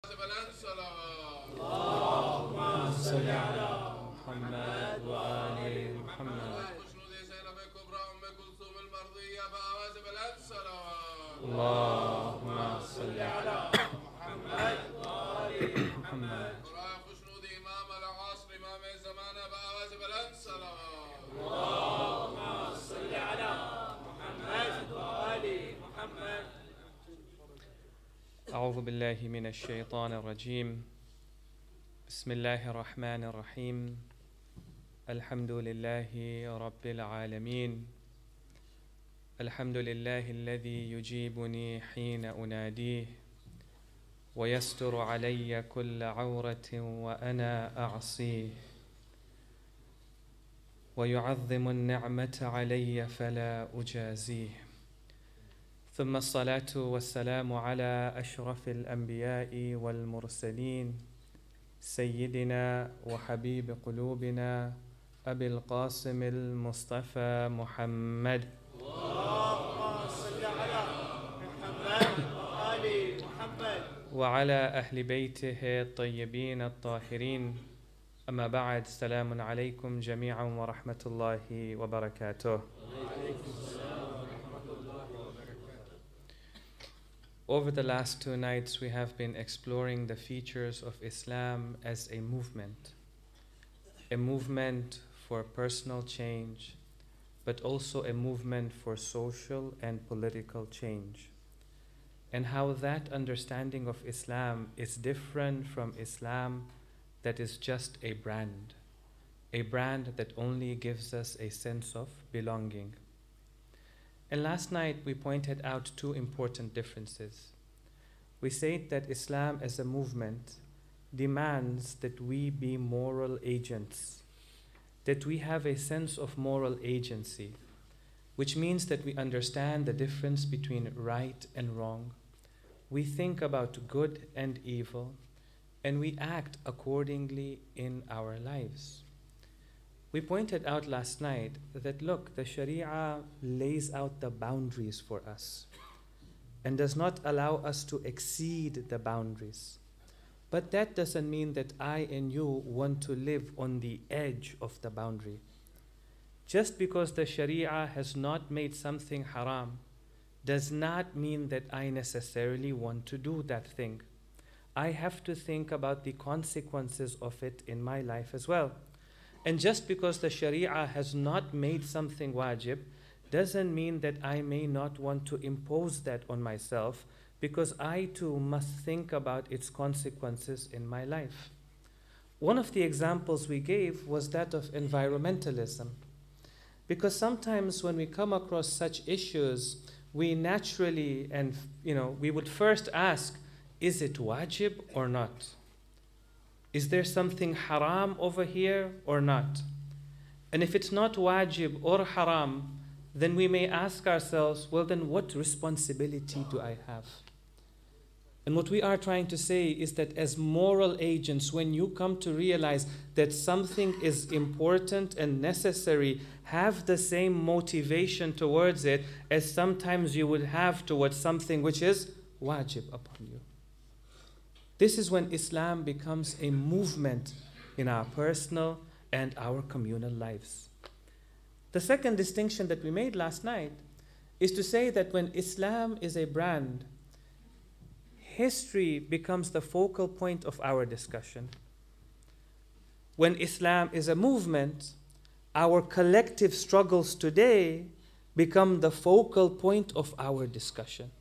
اللهم صل على محمد وآل محمد. اللهم صل على محمد وآل محمد. اللهم صل على محمد وآل محمد. أعوذ بالله من الشيطان الرجيم. بسم الله الرحمن الرحيم. الحمد لله رب العالمين. الحمد لله الذي يجيبني حين أناديه ويستر علي كل عورة وأنا أعصيه ويعظم النعمة علي فلا أجازيه. ثم الصلاة والسلام على أشرف الأنبياء والمرسلين سيدنا وحبيب قلوبنا أبي القاسم المصطفى محمد. اللهم صل على محمد وآل محمد. وعلى أهل بيته الطيبين الطاهرين. أما بعد، السلام عليكم جميعا ورحمة الله وبركاته. Over the last 2 nights, we have been exploring the features of Islam as a movement for personal change, but also a movement for social and political change, and how that understanding of Islam is different from Islam that is just a brand that only gives us a sense of belonging. And last night we pointed out 2 important differences. We said that Islam as a movement demands that we be moral agents, that we have a sense of moral agency, which means that we understand the difference between right and wrong. We think about good and evil, and we act accordingly in our lives. We pointed out last night that, look, the Sharia lays out the boundaries for us and does not allow us to exceed the boundaries. But that doesn't mean that I and you want to live on the edge of the boundary. Just because the Sharia has not made something haram does not mean that I necessarily want to do that thing. I have to think about the consequences of it in my life as well. And just because the Sharia has not made something wajib doesn't mean that I may not want to impose that on myself, because I too must think about its consequences in my life. One of the examples we gave was that of environmentalism. Because sometimes when we come across such issues, we naturally we would first ask, is it wajib or not? Is there something haram over here or not? And if it's not wajib or haram, then we may ask ourselves, well, then what responsibility do I have? And what we are trying to say is that as moral agents, when you come to realize that something is important and necessary, have the same motivation towards it as sometimes you would have towards something which is wajib upon you. This is when Islam becomes a movement in our personal and our communal lives. The second distinction that we made last night is to say that when Islam is a brand, history becomes the focal point of our discussion. When Islam is a movement, our collective struggles today become the focal point of our discussion.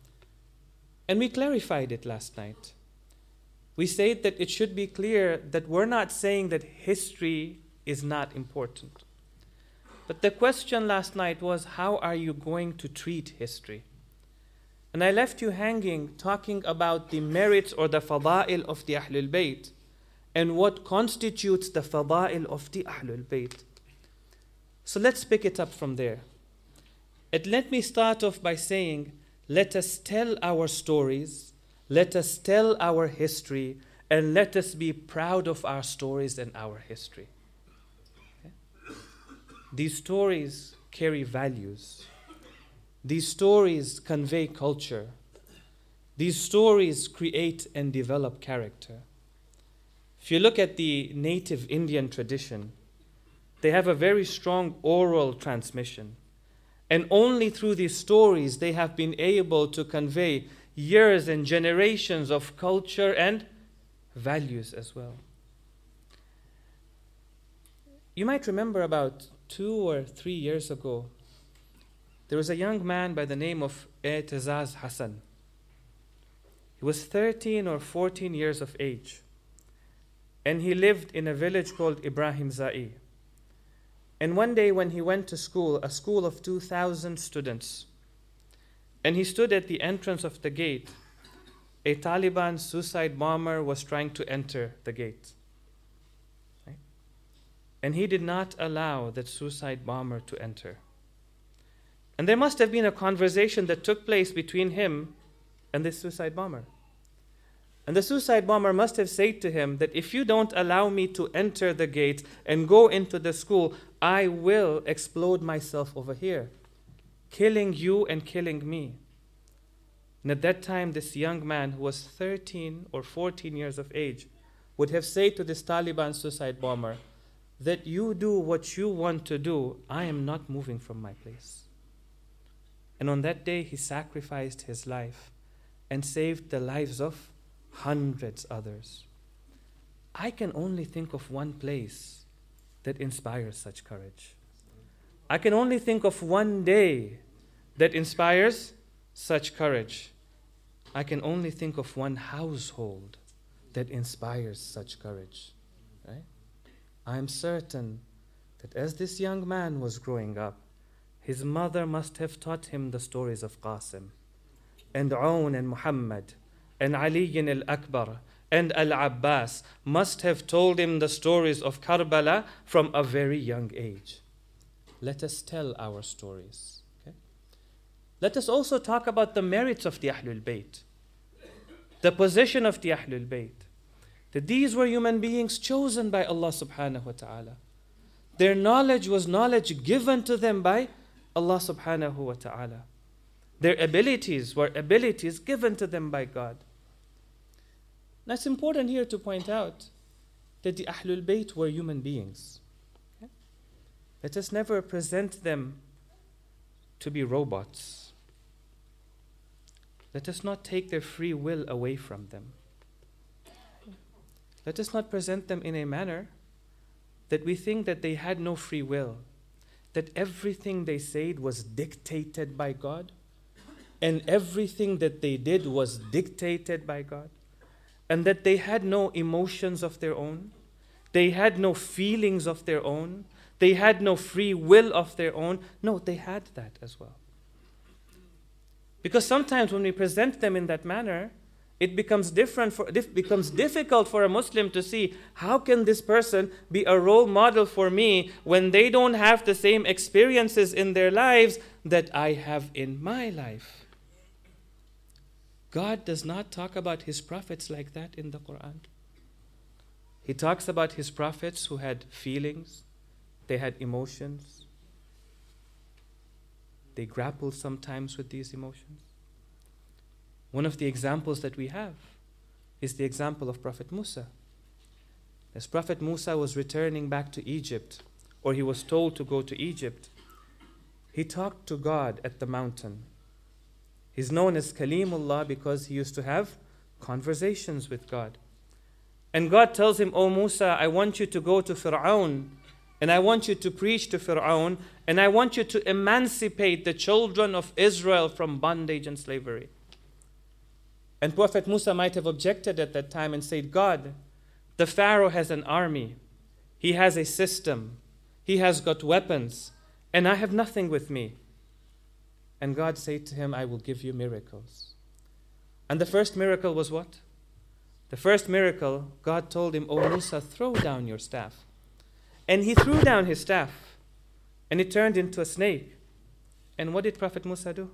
And we clarified it last night. We said that it should be clear that we're not saying that history is not important. But the question last night was, how are you going to treat history? And I left you hanging talking about the merits or the fada'il of the Ahlul Bayt and what constitutes the fada'il of the Ahlul Bayt. So let's pick it up from there. And let me start off by saying, let us tell our stories, let us tell our history, and let us be proud of our stories and our history. Okay? These stories carry values. These stories convey culture. These stories create and develop character. If you look at the native Indian tradition, they have a very strong oral transmission. And only through these stories they have been able to convey years and generations of culture and values as well. You might remember about 2 or 3 years ago, there was a young man by the name of I'tizaz Hassan. He was 13 or 14 years of age. And he lived in a village called Ibrahim Za'i. And one day when he went to school, a school of 2,000 students, and he stood at the entrance of the gate, a Taliban suicide bomber was trying to enter the gate. Right? And he did not allow that suicide bomber to enter. And there must have been a conversation that took place between him and this suicide bomber. And the suicide bomber must have said to him that if you don't allow me to enter the gate and go into the school, I will explode myself over here, killing you and killing me. And at that time, this young man who was 13 or 14 years of age would have said to this Taliban suicide bomber that you do what you want to do, I am not moving from my place. And on that day, he sacrificed his life and saved the lives of hundreds others. I can only think of one place that inspires such courage. I can only think of one day that inspires such courage. I can only think of one household that inspires such courage. Right? I am certain that as this young man was growing up, his mother must have taught him the stories of Qasim and Aoun and Muhammad and Ali al-Akbar and Al-Abbas must have told him the stories of Karbala from a very young age. Let us tell our stories. Okay? Let us also talk about the merits of the Ahlul Bayt, the position of the Ahlul Bayt, that these were human beings chosen by Allah subhanahu wa ta'ala. Their knowledge was knowledge given to them by Allah subhanahu wa ta'ala. Their abilities were abilities given to them by God. Now it's important here to point out that the Ahlul Bayt were human beings. Okay? Let us never present them to be robots. Let us not take their free will away from them. Let us not present them in a manner that we think that they had no free will, that everything they said was dictated by God, and everything that they did was dictated by God, and that they had no emotions of their own, they had no feelings of their own, they had no free will of their own. No, they had that as well. Because sometimes when we present them in that manner, it becomes difficult for a Muslim to see how can this person be a role model for me when they don't have the same experiences in their lives that I have in my life. God does not talk about His prophets like that in the Quran. He talks about His prophets who had feelings, they had emotions, they grappled sometimes with these emotions. One of the examples that we have is the example of Prophet Musa. As Prophet Musa was returning back to Egypt, or he was told to go to Egypt, he talked to God at the mountain. He's known as Kalimullah because he used to have conversations with God. And God tells him, "O Musa, I want you to go to Fir'aun, and I want you to preach to Fir'aun, and I want you to emancipate the children of Israel from bondage and slavery." And Prophet Musa might have objected at that time and said, "God, the Pharaoh has an army. He has a system. He has got weapons. And I have nothing with me." And God said to him, "I will give you miracles." And the first miracle was what? The first miracle, God told him, "O Musa, throw down your staff." And he threw down his staff, and it turned into a snake. And what did Prophet Musa do?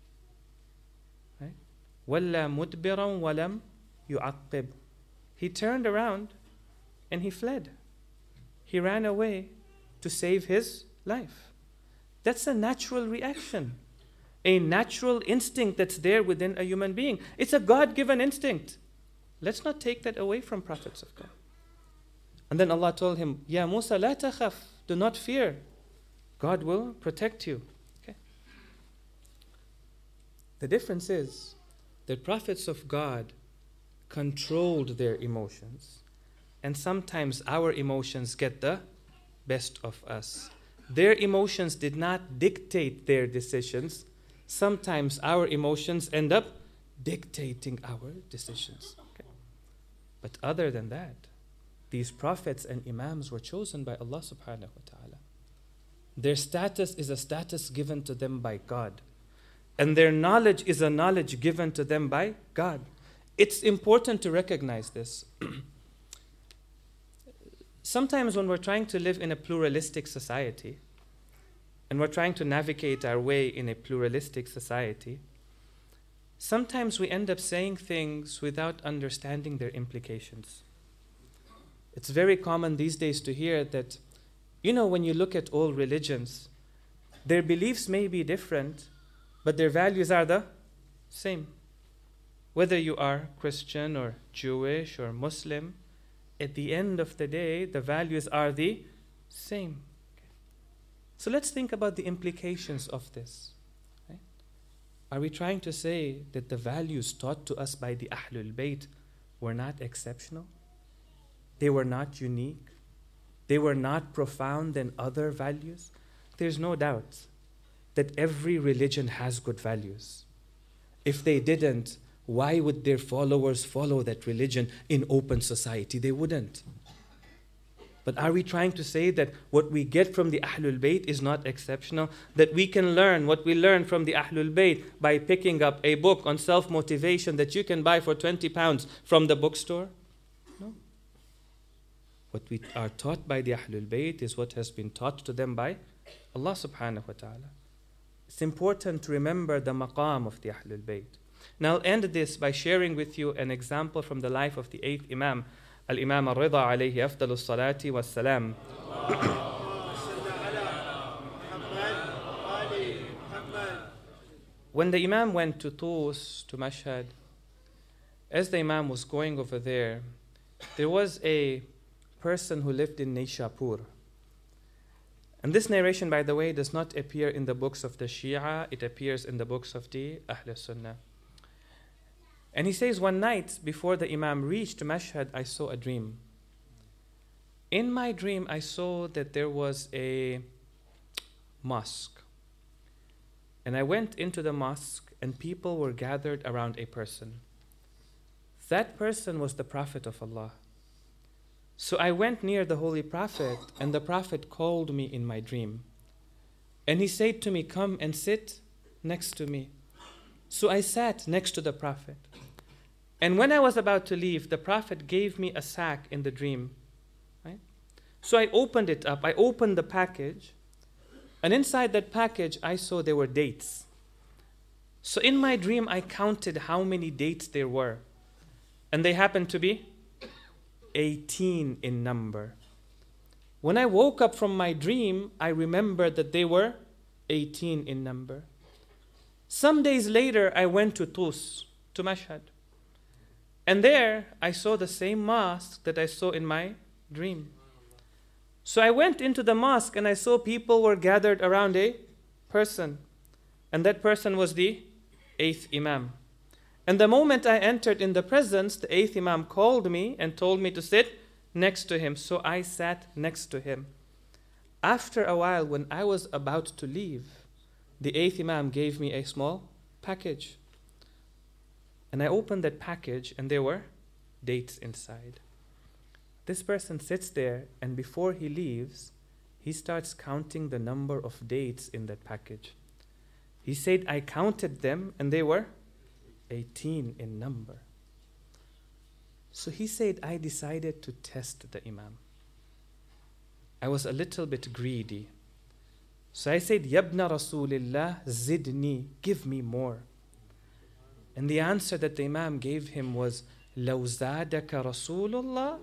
وَلَّا مُدْبِرًا وَلَمْ يُعَقِّبْ. He turned around and he fled. He ran away to save his life. That's a natural reaction. a natural instinct that's there within a human being. It's a God-given instinct. Let's not take that away from prophets of God. And then Allah told him, Ya Musa, la takhaf, do not fear. God will protect you. Okay. The difference is that prophets of God controlled their emotions. And sometimes our emotions get the best of us. Their emotions did not dictate their decisions. Sometimes our emotions end up dictating our decisions. Okay. But other than that, these prophets and imams were chosen by Allah subhanahu wa ta'ala. Their status is a status given to them by God. And their knowledge is a knowledge given to them by God. It's important to recognize this. Sometimes when we're trying to live in a pluralistic society, and we're trying to navigate our way in a pluralistic society, sometimes we end up saying things without understanding their implications. It's very common these days to hear that, when you look at all religions, their beliefs may be different, but their values are the same. Whether you are Christian or Jewish or Muslim, at the end of the day, the values are the same. So let's think about the implications of this. Right? Are we trying to say that the values taught to us by the Ahlul Bayt were not exceptional? They were not unique? They were not profound than other values? There's no doubt that every religion has good values. If they didn't, why would their followers follow that religion in open society? They wouldn't. But are we trying to say that what we get from the Ahlul Bayt is not exceptional? That we can learn what we learn from the Ahlul Bayt by picking up a book on self-motivation that you can buy for £20 from the bookstore? No. What we are taught by the Ahlul Bayt is what has been taught to them by Allah subhanahu wa ta'ala. It's important to remember the maqam of the Ahlul Bayt. Now I'll end this by sharing with you an example from the life of the 8th Imam, Al-Imam Al-Rida alayhi afdalu salati wa salam. When the Imam went to Tus, to Mashhad, as the Imam was going over there was a person who lived in Nishapur. And this narration, by the way, does not appear in the books of the Shia, it appears in the books of the Ahl Sunnah. And he says, one night before the Imam reached Mashhad, I saw a dream. In my dream, I saw that there was a mosque. And I went into the mosque and people were gathered around a person. That person was the Prophet of Allah. So I went near the Holy Prophet and the Prophet called me in my dream. And he said to me, come and sit next to me. So I sat next to the Prophet. And when I was about to leave, the Prophet gave me a sack in the dream. Right? So I opened it up. I opened the package. And inside that package, I saw there were dates. So in my dream, I counted how many dates there were. And they happened to be 18 in number. When I woke up from my dream, I remembered that they were 18 in number. Some days later, I went to Tus, to Mashhad. And there, I saw the same mosque that I saw in my dream. So I went into the mosque and I saw people were gathered around a person. And that person was the 8th Imam. And the moment I entered in the presence, the 8th Imam called me and told me to sit next to him. So I sat next to him. After a while, when I was about to leave, the 8th Imam gave me a small package. And I opened that package and there were dates inside. This person sits there and before he leaves, he starts counting the number of dates in that package. He said, I counted them and they were 18 in number. So he said, I decided to test the Imam. I was a little bit greedy. So I said, Yabna Rasulillah, zidni, give me more. And the answer that the Imam gave him was, لَوْ زَادَكَ رَسُولُ اللَّهِ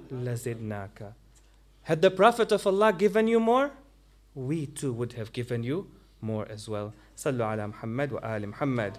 لَزِدْنَاكَ. Had the Prophet of Allah given you more, we too would have given you more as well. Sallu ala Muhammad wa ali Muhammad.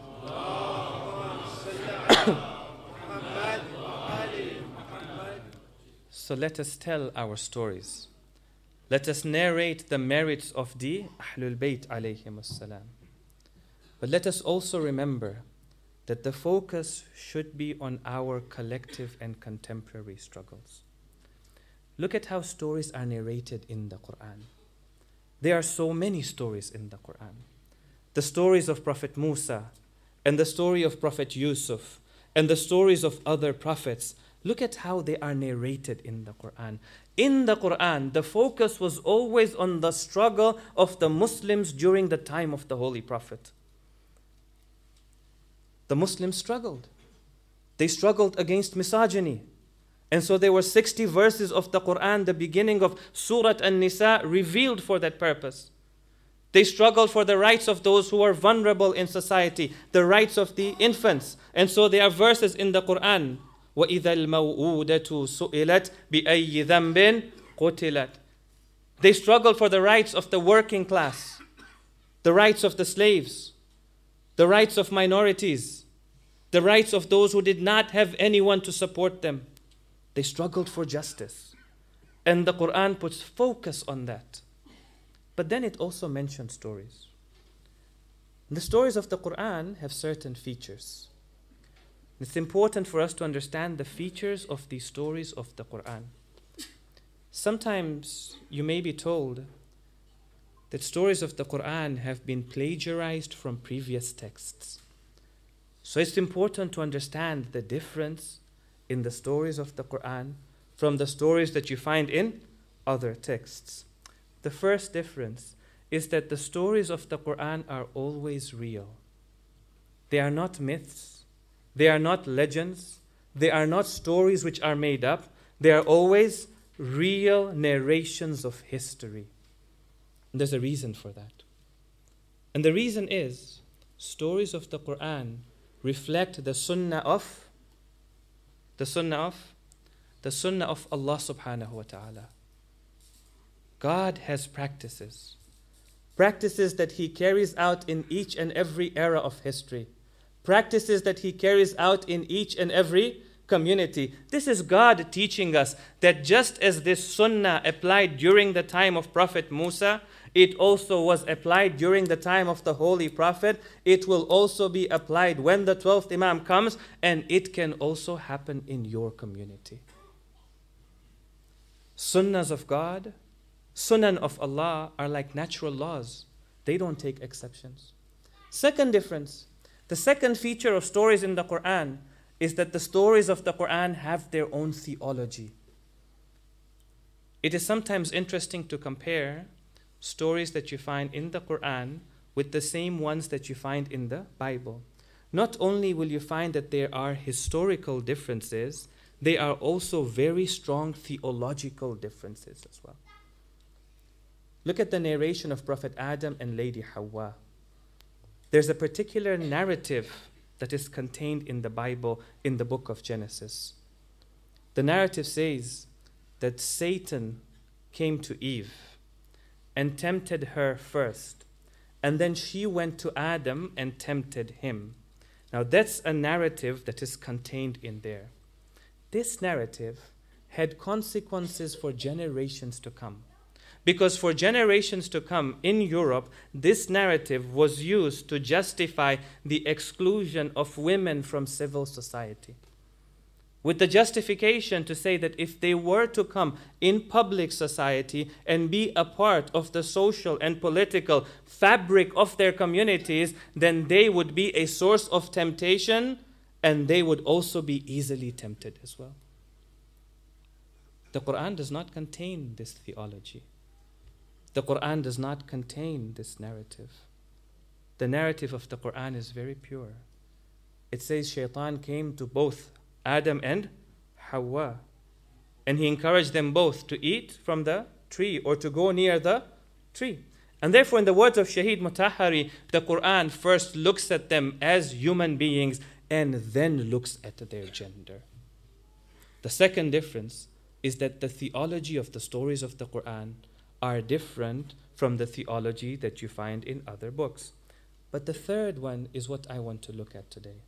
So let us tell our stories. Let us narrate the merits of the Ahlul Bayt alayhim as-salam. But let us also remember that the focus should be on our collective and contemporary struggles. Look at how stories are narrated in the Quran. There are so many stories in the Quran. The stories of Prophet Musa, and the story of Prophet Yusuf, and the stories of other prophets. Look at how they are narrated in the Quran. In the Quran, the focus was always on the struggle of the Muslims during the time of the Holy Prophet. The Muslims struggled. They struggled against misogyny. And so there were 60 verses of the Quran, the beginning of Surah An-Nisa, revealed for that purpose. They struggled for the rights of those who are vulnerable in society, the rights of the infants. And so there are verses in the Quran, وَإِذَا الْمَوْءُودَةُ سُئِلَتْ بِأَيِّ ذَنْبٍ قُتِلَتْ. They struggled for the rights of the working class, the rights of the slaves, the rights of minorities, the rights of those who did not have anyone to support them. They struggled for justice. And the Quran puts focus on that. But then it also mentions stories. The stories of the Quran have certain features. It's important for us to understand the features of these stories of the Quran. Sometimes you may be told that stories of the Quran have been plagiarized from previous texts. So it's important to understand the difference in the stories of the Quran from the stories that you find in other texts. The first difference is that the stories of the Quran are always real. They are not myths. They are not legends. They are not stories which are made up. They are always real narrations of history. And there's a reason for that. And the reason is, stories of the Quran reflect the sunnah of Allah subhanahu wa ta'ala. God has practices that He carries out in each and every era of history, practices that He carries out in each and every community. This is God teaching us that just as this sunnah applied during the time of Prophet Musa, it also was applied during the time of the Holy Prophet. It will also be applied when the 12th Imam comes, and it can also happen in your community. Sunnahs of God, sunan of Allah are like natural laws. They don't take exceptions. Second difference, the second feature of stories in the Quran is that the stories of the Quran have their own theology. It is sometimes interesting to compare stories that you find in the Quran with the same ones that you find in the Bible. Not only will you find that there are historical differences, there are also very strong theological differences as well. Look at the narration of Prophet Adam and Lady Hawa. There's a particular narrative that is contained in the Bible in the book of Genesis. The narrative says that Satan came to Eve and tempted her first, and then she went to Adam and tempted him. Now that's a narrative that is contained in there. This narrative had consequences for generations to come. Because for generations to come in Europe, this narrative was used to justify the exclusion of women from civil society. With the justification to say that if they were to come in public society and be a part of the social and political fabric of their communities, then they would be a source of temptation, and they would also be easily tempted as well. The Quran does not contain this theology. The Quran does not contain this narrative. The narrative of the Quran is very pure. It says Shaitan came to both Adam and Hawa, and he encouraged them both to eat from the tree or to go near the tree. And therefore, in the words of Shaheed Mutahari, the Quran first looks at them as human beings and then looks at their gender. The second difference is that the theology of the stories of the Quran are different from the theology that you find in other books. But the third one is what I want to look at today.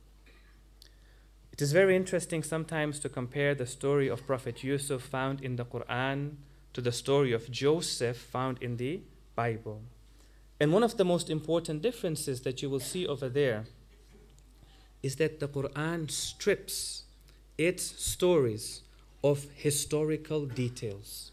It is very interesting sometimes to compare the story of Prophet Yusuf found in the Quran to the story of Joseph found in the Bible. And one of the most important differences that you will see over there is that the Quran strips its stories of historical details,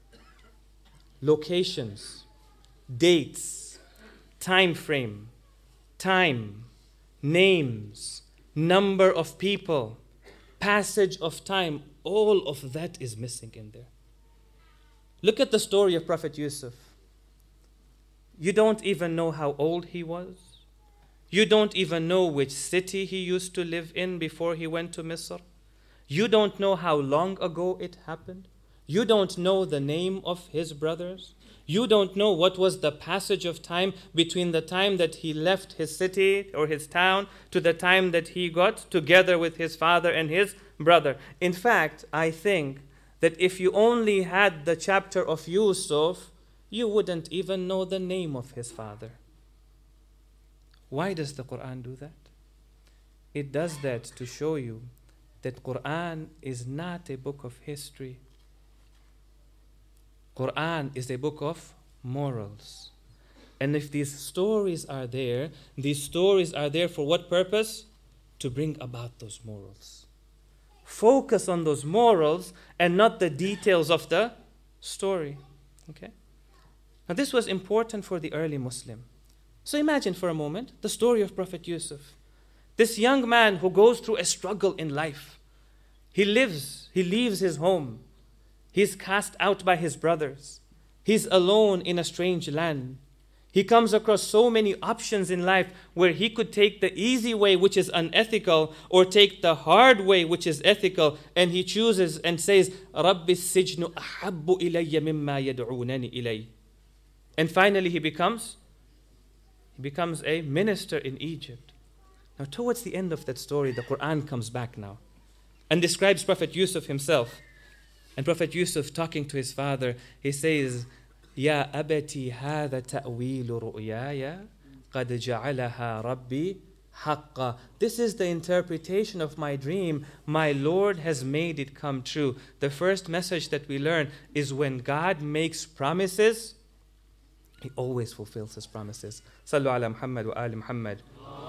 locations, dates, time frame, time, names, number of people, passage of time. All of that is missing in there. Look at the story of Prophet Yusuf. You don't even know how old he was. You don't even know which city he used to live in before he went to Misr. You don't know how long ago it happened. You don't know the name of his brothers. You don't know what was the passage of time between the time that he left his city or his town to the time that he got together with his father and his brother. In fact, I think that if you only had the chapter of Yusuf, you wouldn't even know the name of his father. Why does the Quran do that? It does that to show you that Quran is not a book of history. Quran is a book of morals. And if these stories are there for what purpose? To bring about those morals. Focus on those morals and not the details of the story. Okay? Now this was important for the early Muslim. So imagine for a moment the story of Prophet Yusuf. This young man who goes through a struggle in life. He leaves his home. He's cast out by his brothers. He's alone in a strange land. He comes across so many options in life where he could take the easy way, which is unethical, or take the hard way, which is ethical. And he chooses and says, رَبِّ السِّجْنُ أَحَبُّ إِلَيَّ مِمَّا يَدْعُونَنِ إِلَيْهِ. And finally he becomes a minister in Egypt. Now towards the end of that story, the Quran comes back now and describes Prophet Yusuf himself. And Prophet Yusuf talking to his father, he says, يَا أَبَتِي هَذَا تَأْوِيلُ رُؤْيَايَ قَدْ جَعَلَهَا رَبِّي حَقًّا. This is the interpretation of my dream. My Lord has made it come true. The first message that we learn is when God makes promises, He always fulfills His promises. Sallu ala Muhammad wa ali Muhammad.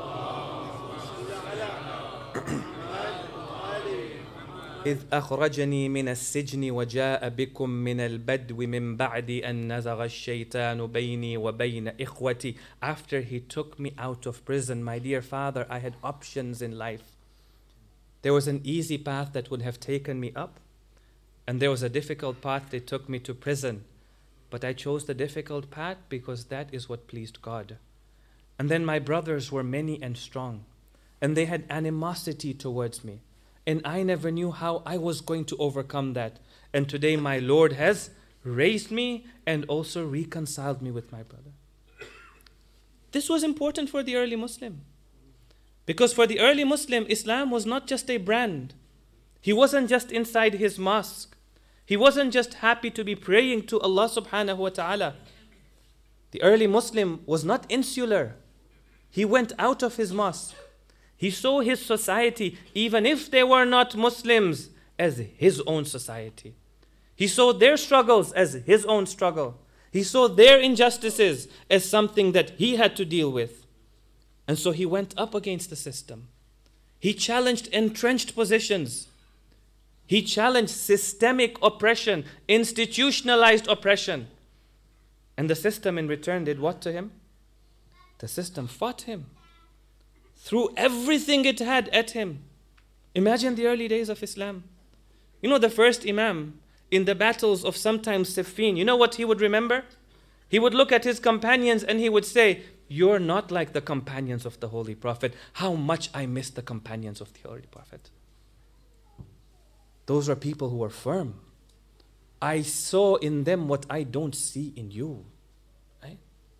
إذ أخرجني من السجن وجاء بكم من البدو من بعد أن نزغ الشيطان بيني وبين إخوتي. After he took me out of prison, my dear father, I had options in life. There was an easy path that would have taken me up, and there was a difficult path that took me to prison. But I chose the difficult path because that is what pleased God. And then my brothers were many and strong, and they had animosity towards me. And I never knew how I was going to overcome that. And today my Lord has raised me and also reconciled me with my brother. This was important for the early Muslim. Because for the early Muslim, Islam was not just a brand. He wasn't just inside his mosque. He wasn't just happy to be praying to Allah subhanahu wa ta'ala. The early Muslim was not insular. He went out of his mosque. He saw his society, even if they were not Muslims, as his own society. He saw their struggles as his own struggle. He saw their injustices as something that he had to deal with. And so he went up against the system. He challenged entrenched positions. He challenged systemic oppression, institutionalized oppression. And the system in return did what to him? The system fought him. Threw everything it had at him. Imagine the early days of Islam. You know, the first Imam in the battles of sometimes Siffin, you know what he would remember? He would look at his companions and he would say, "You're not like the companions of the Holy Prophet. How much I miss the companions of the Holy Prophet." Those are people who are firm. I saw in them what I don't see in you. Right?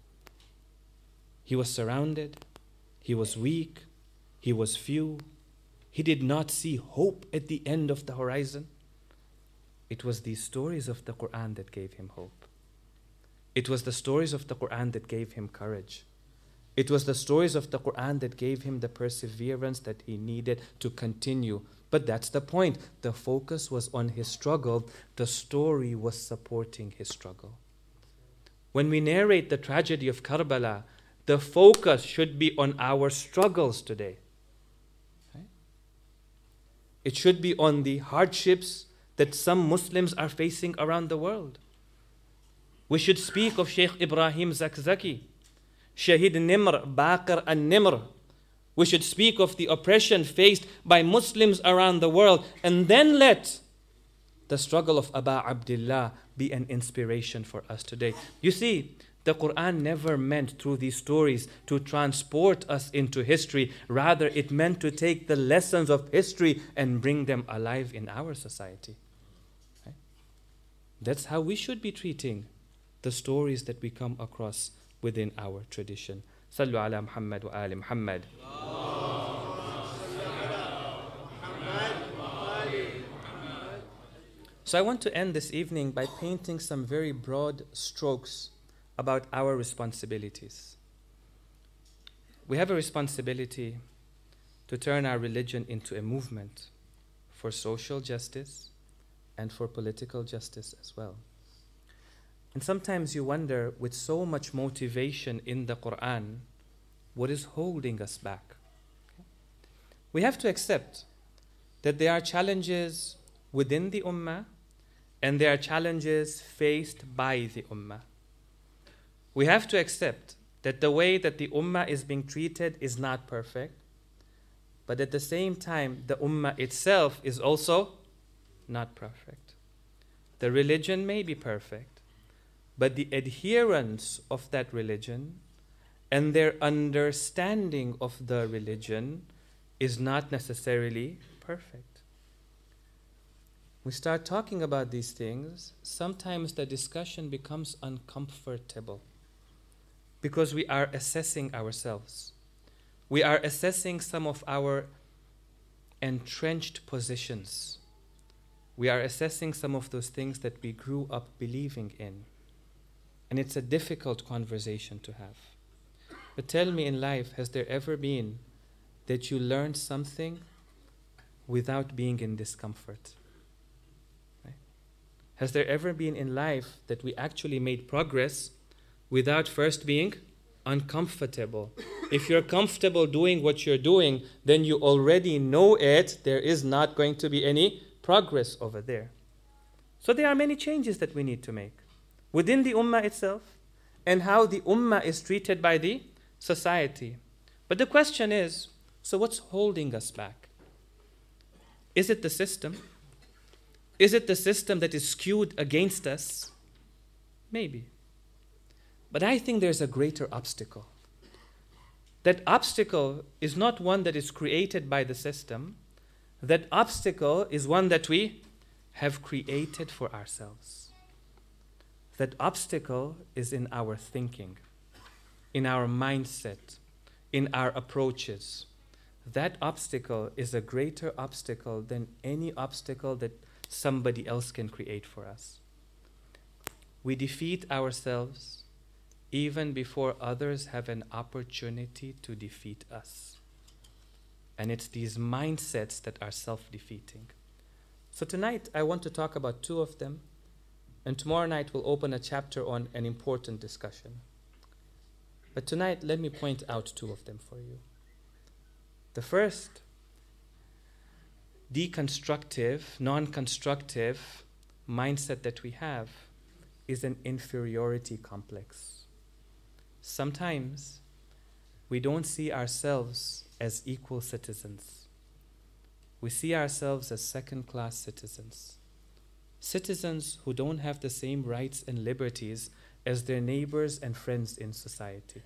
He was surrounded. He was weak. He was few. He did not see hope at the end of the horizon. It was these stories of the Quran that gave him hope. It was the stories of the Quran that gave him courage. It was the stories of the Quran that gave him the perseverance that he needed to continue. But that's the point. The focus was on his struggle. The story was supporting his struggle. When we narrate the tragedy of Karbala, the focus should be on our struggles today. Right? It should be on the hardships that some Muslims are facing around the world. We should speak of Sheikh Ibrahim Zakzaki, Shahid Nimr, Baqir al-Nimr. We should speak of the oppression faced by Muslims around the world, and then let the struggle of Aba Abdullah be an inspiration for us today. You see, the Quran never meant through these stories to transport us into history. Rather, it meant to take the lessons of history and bring them alive in our society. Right? That's how we should be treating the stories that we come across within our tradition. Sallu ala Muhammad wa ali Muhammad. So I want to end this evening by painting some very broad strokes about our responsibilities. We have a responsibility to turn our religion into a movement for social justice and for political justice as well. And sometimes you wonder, with so much motivation in the Quran, what is holding us back? We have to accept that there are challenges within the Ummah and there are challenges faced by the Ummah. We have to accept that the way that the Ummah is being treated is not perfect, but at the same time, the Ummah itself is also not perfect. The religion may be perfect, but the adherents of that religion and their understanding of the religion is not necessarily perfect. We start talking about these things, sometimes the discussion becomes uncomfortable because we are assessing ourselves. We are assessing some of our entrenched positions. We are assessing some of those things that we grew up believing in. And it's a difficult conversation to have. But tell me, in life, has there ever been that you learned something without being in discomfort? Right? Has there ever been in life that we actually made progress without first being uncomfortable? If you're comfortable doing what you're doing, then you already know it. There is not going to be any progress over there. So there are many changes that we need to make within the Ummah itself and how the Ummah is treated by the society. But the question is, so what's holding us back? Is it the system? Is it the system that is skewed against us? Maybe. But I think there's a greater obstacle. That obstacle is not one that is created by the system. That obstacle is one that we have created for ourselves. That obstacle is in our thinking, in our mindset, in our approaches. That obstacle is a greater obstacle than any obstacle that somebody else can create for us. We defeat ourselves even before others have an opportunity to defeat us. And it's these mindsets that are self-defeating. So tonight I want to talk about two of them, and tomorrow night we'll open a chapter on an important discussion. But tonight let me point out two of them for you. The first, deconstructive, non-constructive mindset that we have is an inferiority complex. Sometimes we don't see ourselves as equal citizens. We see ourselves as second-class citizens. Citizens who don't have the same rights and liberties as their neighbors and friends in society.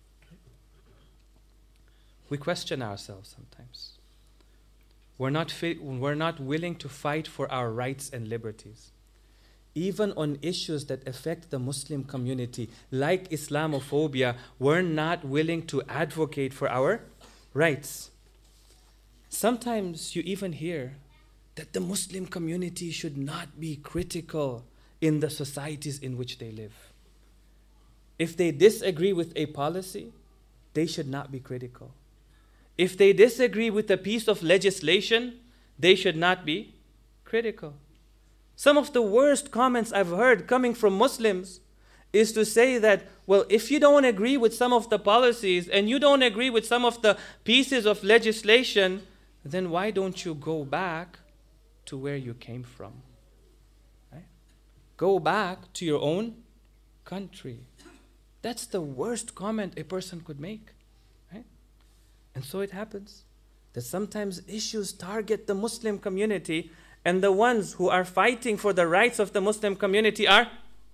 We question ourselves sometimes. We're not willing to fight for our rights and liberties. Even on issues that affect the Muslim community, like Islamophobia, we're not willing to advocate for our rights. Sometimes you even hear that the Muslim community should not be critical in the societies in which they live. If they disagree with a policy, they should not be critical. If they disagree with a piece of legislation, they should not be critical. Some of the worst comments I've heard coming from Muslims is to say that, well, if you don't agree with some of the policies and you don't agree with some of the pieces of legislation, then why don't you go back to where you came from? Right? Go back to your own country. That's the worst comment a person could make. Right? And so it happens that sometimes issues target the Muslim community, and the ones who are fighting for the rights of the Muslim community are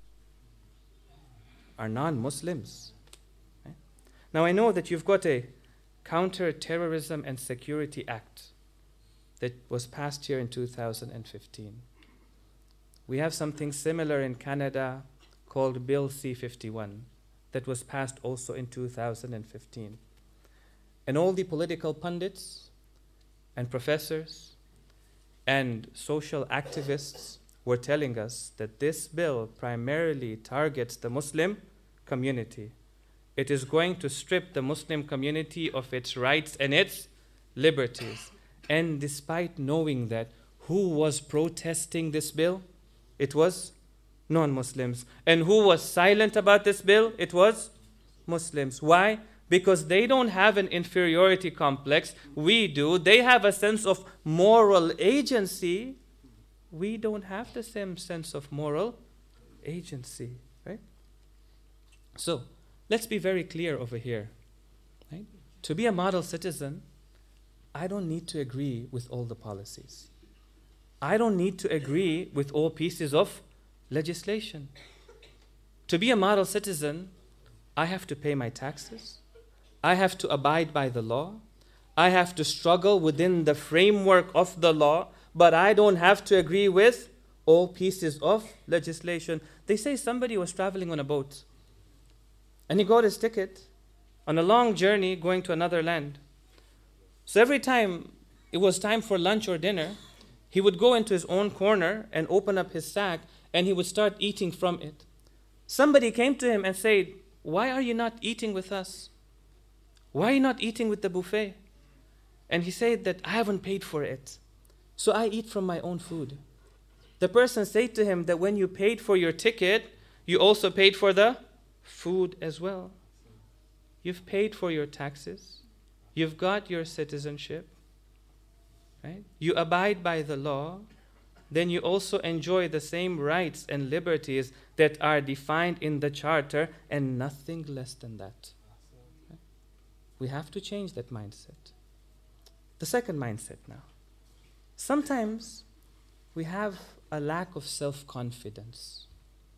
non-Muslims. Right? Now I know that you've got a Counter-Terrorism and Security Act that was passed here in 2015. We have something similar in Canada called Bill C-51 that was passed also in 2015. And all the political pundits and professors and social activists were telling us that this bill primarily targets the Muslim community. It is going to strip the Muslim community of its rights and its liberties. And despite knowing that, who was protesting this bill? It was non-Muslims. And who was silent about this bill? It was Muslims. Why? Because they don't have an inferiority complex. We do. They have a sense of moral agency. We don't have the same sense of moral agency, right? So, let's be very clear over here. Right? To be a model citizen, I don't need to agree with all the policies. I don't need to agree with all pieces of legislation. To be a model citizen, I have to pay my taxes. I have to abide by the law. I have to struggle within the framework of the law, but I don't have to agree with all pieces of legislation. They say somebody was traveling on a boat, and he got his ticket on a long journey going to another land. So every time it was time for lunch or dinner, he would go into his own corner and open up his sack, and he would start eating from it. Somebody came to him and said, "Why are you not eating with us? Why are you not eating with the buffet?" And he said that, "I haven't paid for it, so I eat from my own food." The person said to him that when you paid for your ticket, you also paid for the food as well. You've paid for your taxes. You've got your citizenship. Right? You abide by the law. Then you also enjoy the same rights and liberties that are defined in the Charter, and nothing less than that. Right? We have to change that mindset. The second mindset now. Sometimes we have a lack of self-confidence.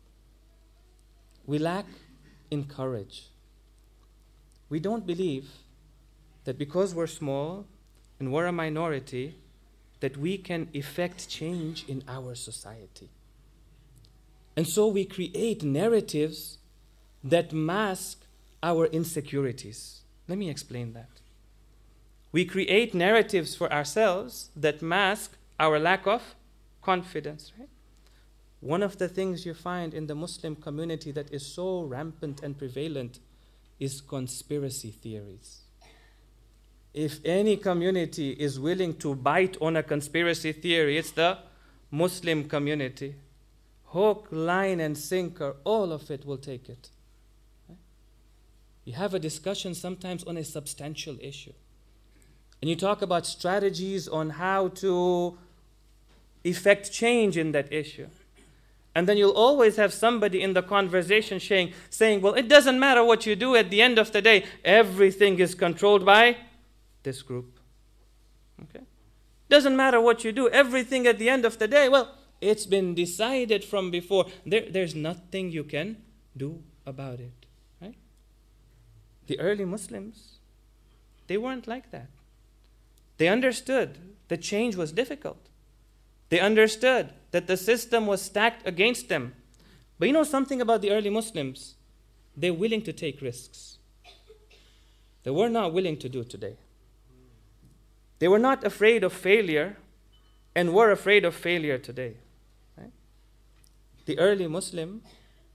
We lack in courage. We don't believe that because we're small and we're a minority, that we can effect change in our society. And so we create narratives that mask our insecurities. Let me explain that. We create narratives for ourselves that mask our lack of confidence, right? One of the things you find in the Muslim community that is so rampant and prevalent is conspiracy theories. If any community is willing to bite on a conspiracy theory, it's the Muslim community. Hook, line, and sinker, all of it will take it. Right? You have a discussion sometimes on a substantial issue. And you talk about strategies on how to effect change in that issue. And then you'll always have somebody in the conversation saying, well, it doesn't matter what you do at the end of the day. Everything is controlled by this group. Okay? Doesn't matter what you do. Everything at the end of the day, well, it's been decided from before. There's nothing you can do about it. Right? The early Muslims, they weren't like that. They understood that change was difficult. They understood that the system was stacked against them. But you know something about the early Muslims? They're willing to take risks. They were not willing to do today. They were not afraid of failure and were afraid of failure today. Right? The early Muslim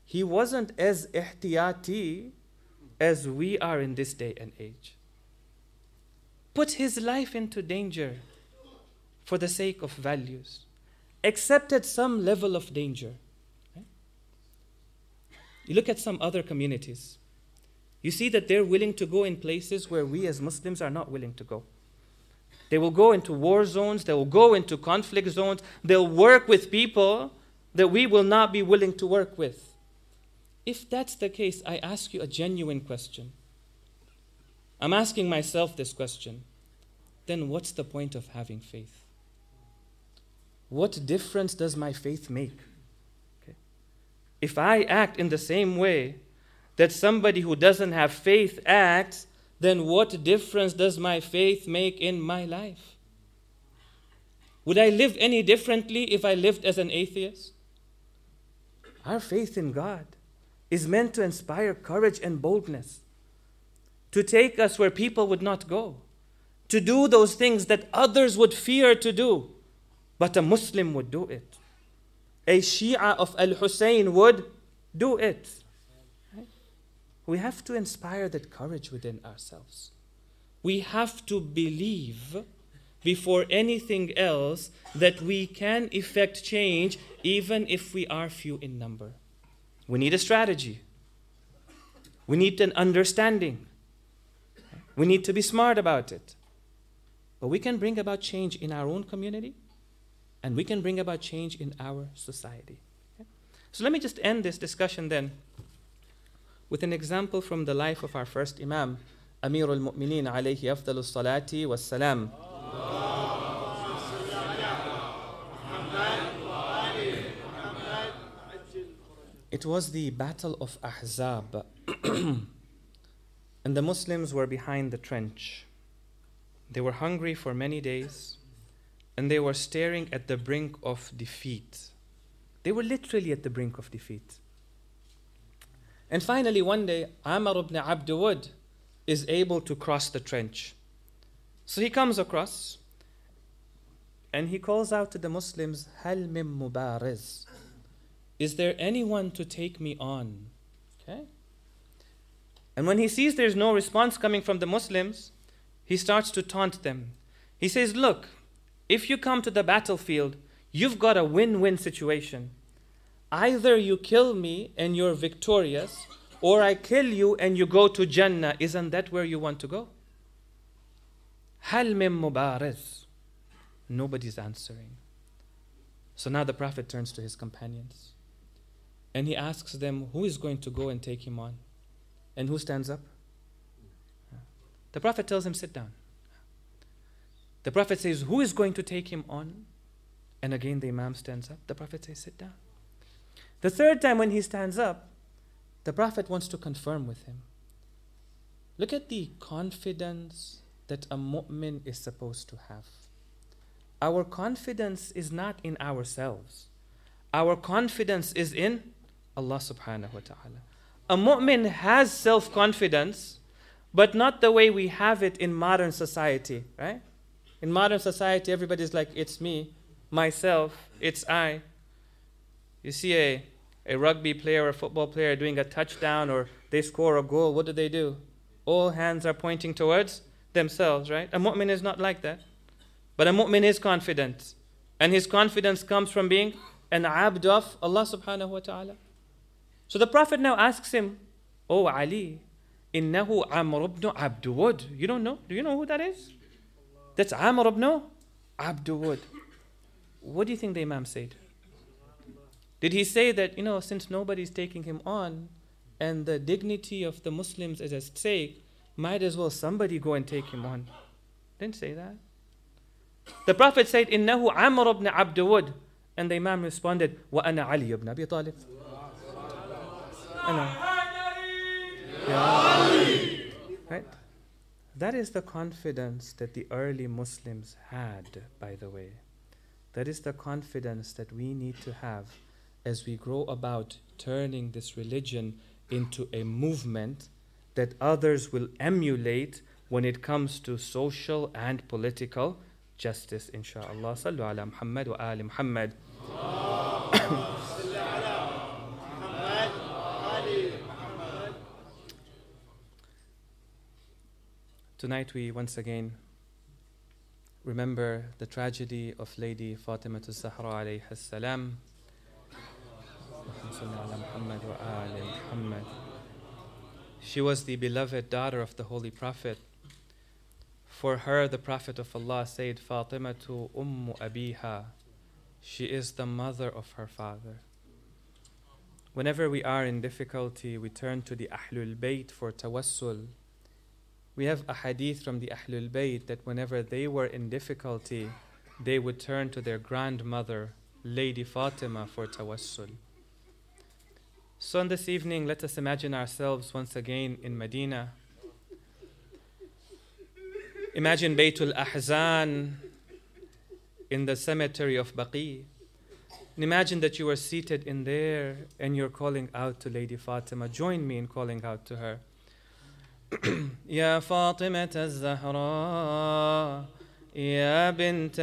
he wasn't as ihtiyati as we are in this day and age. Put his life into danger for the sake of values. Accepted some level of danger. Right? You look at some other communities. You see that they're willing to go in places where we as Muslims are not willing to go. They will go into war zones. They will go into conflict zones. They'll work with people that we will not be willing to work with. If that's the case, I ask you a genuine question. I'm asking myself this question. Then what's the point of having faith? What difference does my faith make? Okay. If I act in the same way that somebody who doesn't have faith acts, then what difference does my faith make in my life? Would I live any differently if I lived as an atheist? Our faith in God is meant to inspire courage and boldness, to take us where people would not go, to do those things that others would fear to do, but a Muslim would do it. A Shia of Al-Hussein would do it. Right? We have to inspire that courage within ourselves. We have to believe before anything else that we can effect change even if we are few in number. We need a strategy. We need an understanding. We need to be smart about it. But we can bring about change in our own community, and we can bring about change in our society. Okay? So let me just end this discussion then with an example from the life of our first Imam, Amir al-Mu'mineen alayhi afdalus salati was salam. It was the Battle of Ahzab, and the Muslims were behind the trench. They were hungry for many days, and they were staring at the brink of defeat. They were literally at the brink of defeat. And finally, one day, Amr ibn Abd Wud is able to cross the trench. So he comes across, and he calls out to the Muslims, Hal min mubariz? Is there anyone to take me on? Okay. And when he sees there's no response coming from the Muslims, he starts to taunt them. He says, look, if you come to the battlefield, you've got a win-win situation. Either you kill me and you're victorious, or I kill you and you go to Jannah. Isn't that where you want to go? Hal min mubariz? Nobody's answering. So now the Prophet turns to his companions, and he asks them, who is going to go and take him on? And who stands up? The Prophet tells him, sit down. The Prophet says, who is going to take him on? And again the Imam stands up. The Prophet says, sit down. The third time when he stands up, the Prophet wants to confirm with him. Look at the confidence that a mu'min is supposed to have. Our confidence is not in ourselves. Our confidence is in Allah subhanahu wa ta'ala. A mu'min has self-confidence, but not the way we have it in modern society, right? In modern society, everybody's like, it's me, myself, it's I. You see a rugby player or a football player doing a touchdown, or they score a goal, what do? All hands are pointing towards themselves, right? A mu'min is not like that. But a mu'min is confident. And his confidence comes from being an abd of Allah subhanahu wa ta'ala. So the Prophet now asks him, Oh Ali, innahu Amr ibn Abd Wud. You don't know? Do you know who that is? That's Amr ibn Abd Wud. What do you think the Imam said? Did he say that, since nobody's taking him on and the dignity of the Muslims is at stake, might as well somebody go and take him on? Didn't say that. The Prophet said, Innahu Amr ibn Abd Wud. And the Imam responded, Wa ana Ali ibn Abi Talib. Right? That is the confidence that the early Muslims had, by the way. That is the confidence that we need to have as we grow about turning this religion into a movement that others will emulate when it comes to social and political justice, inshallah. Sallu ala Muhammad wa ali Muhammad. Tonight we once again remember the tragedy of Lady Fatima al-Zahra alayha salam. She was the beloved daughter of the Holy Prophet. For her, the Prophet of Allah said, Fatimatu ummu abiha. She is the mother of her father. Whenever we are in difficulty, we turn to the Ahlul Bayt for tawassul. We have a hadith from the Ahlul Bayt that whenever they were in difficulty, they would turn to their grandmother, Lady Fatima, for tawassul. So on this evening, let us imagine ourselves once again in Medina. Imagine Baytul Ahzan in the cemetery of Baqi. And imagine that you are seated in there and you're calling out to Lady Fatima. Join me in calling out to her. يا فاطمة الزهراء يا بنت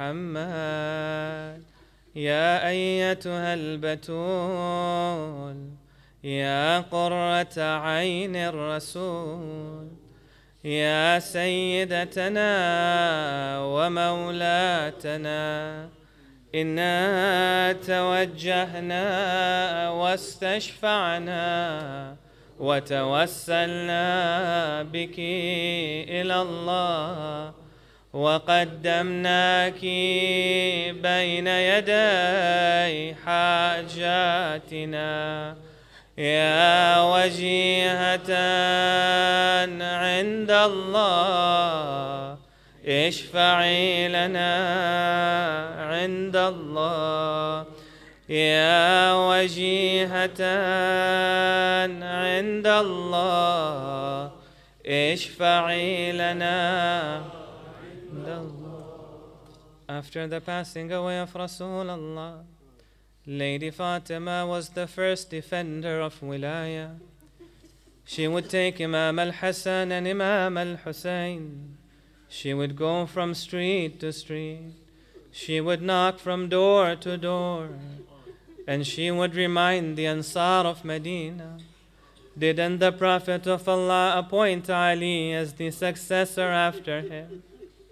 محمد يا أيتها البتول يا قرة عين الرسول يا سيدتنا ومولاتنا إنا توجهنا واستشفعنا وتوسلنا بك إلى الله وقدمناك بين يدي حاجاتنا يا وجيهة عند الله اشفعي لنا عند الله يا وجيهة عند الله اشفعي لنا عند الله. After the passing away of Rasulullah, Lady Fatima was the first defender of Wilaya. She would take Imam al-Hassan and Imam al-Hussein. She would go from street to street. She would knock from door to door. And she would remind the Ansar of Medina, didn't the Prophet of Allah appoint Ali as the successor after him?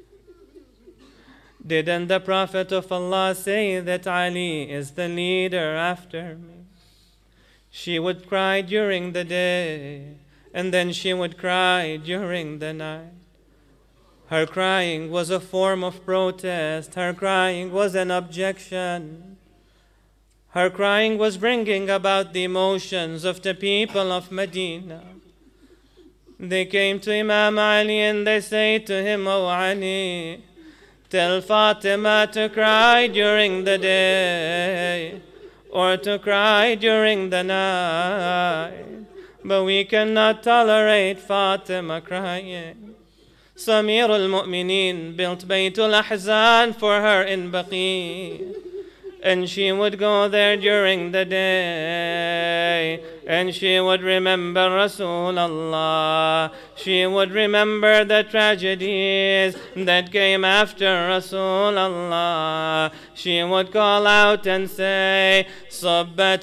Didn't the Prophet of Allah say that Ali is the leader after me? She would cry during the day, and then she would cry during the night. Her crying was a form of protest. Her crying was an objection. Her crying was bringing about the emotions of the people of Medina. They came to Imam Ali and they say to him, "O Ali, tell Fatima to cry during the day or to cry during the night. But we cannot tolerate Fatima crying." Samir al-Mu'mineen built Baytul Ahzan for her in Baqi. And she would go there during the day, and she would remember Rasulullah. She would remember the tragedies that came after Rasulullah. She would call out and say, صبت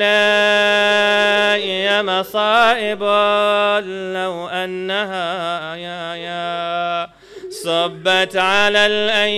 علي مصائب لو أنها يا صبت على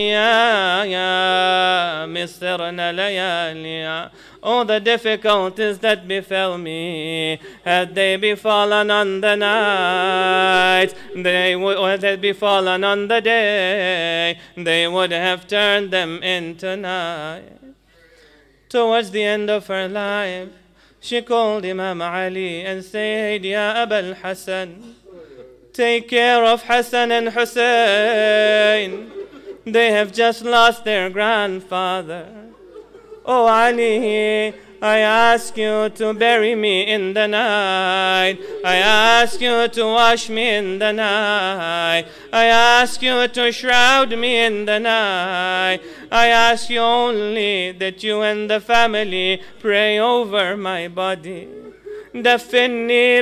الأيام صرنا لياليا. Oh, the difficulties that befell me, had they befallen on the night, they would have befallen on the day, they would have turned them into night. Towards the end of her life, she called Imam Ali and said, Ya Abul Hassan, take care of Hassan and Hussein. They have just lost their grandfather. Oh Ali, I ask you to bury me in the night. I ask you to wash me in the night. I ask you to shroud me in the night. I ask you only that you and the family pray over my body. دفني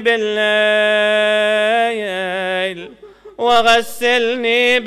بالليل وغسلني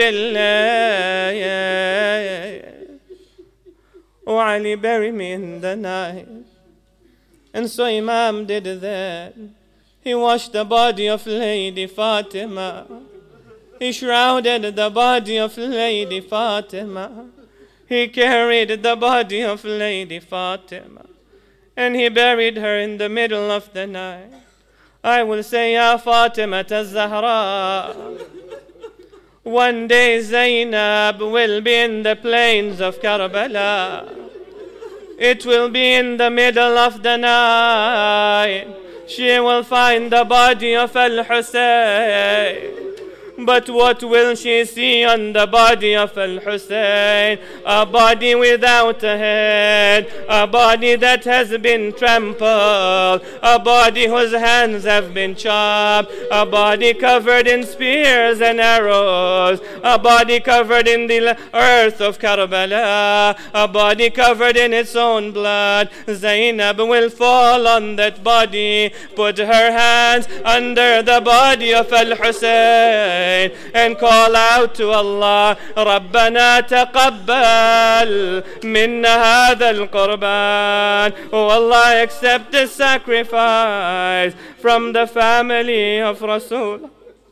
بالليل. Oh Ali, bury me in the night. And so Imam did that. He washed the body of Lady Fatima He shrouded the body of Lady Fatima. He carried the body of Lady Fatima, and he buried her in the middle of the night. I will say, Ya Fatima al-Zahra, one day Zainab will be in the plains of Karbala. It will be in the middle of the night. She will find the body of Al-Hussein. But what will she see on the body of Al-Hussein? A body without a head, a body that has been trampled, a body whose hands have been chopped, a body covered in spears and arrows, a body covered in the earth of Karbala, a body covered in its own blood. Zainab will fall on that body, put her hands under the body of Al-Hussein, and call out to Allah, ربنا تقبل منا هذا القربان. Oh Allah, accept this sacrifice from the family of Rasul.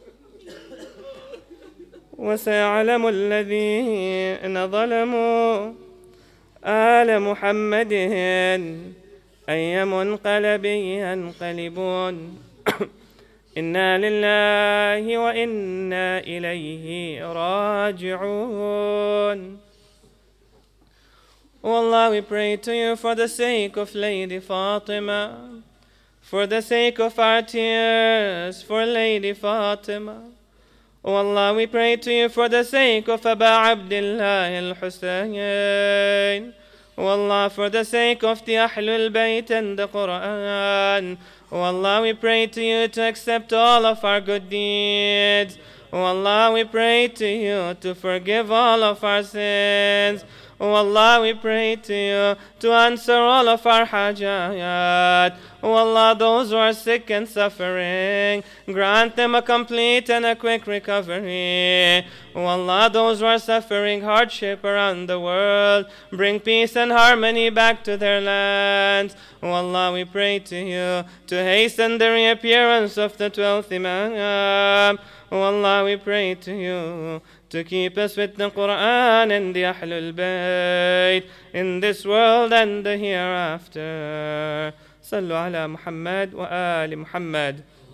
وسيعلم الذين ظلموا آل محمد أي منقلب ينقلبون. إنا لله وإنا إليه راجعون. Oh Allah, we pray to you for the sake of Lady Fatima, for the sake of our tears for Lady Fatima. Oh Allah, we pray to you for the sake of Aba Abdullah al-Hussein. Oh Allah, for the sake of the Ahlul Bayt and the Quran. Oh Allah, we pray to you to accept all of our good deeds. Oh Allah, we pray to you to forgive all of our sins. Oh Allah, we pray to you to answer all of our hajat. Oh Allah, those who are sick and suffering, grant them a complete and a quick recovery. Oh Allah, those who are suffering hardship around the world, bring peace and harmony back to their lands. Oh Allah, we pray to you to hasten the reappearance of the 12th Imam. Oh Allah, we pray to you to keep us with the Quran and the Ahlul Bayt in this world and the hereafter. Sallu ala Muhammad wa ali Muhammad.